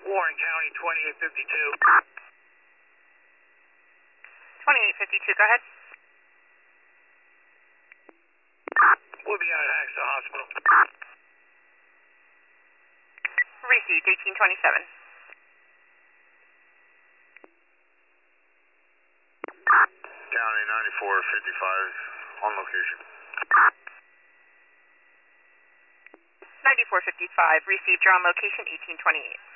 Warren County, 2852. 2852, go ahead. We'll be out at Haxa Hospital. Received, 1827. County 9455 on location. 9455, received, you're on location, 1828.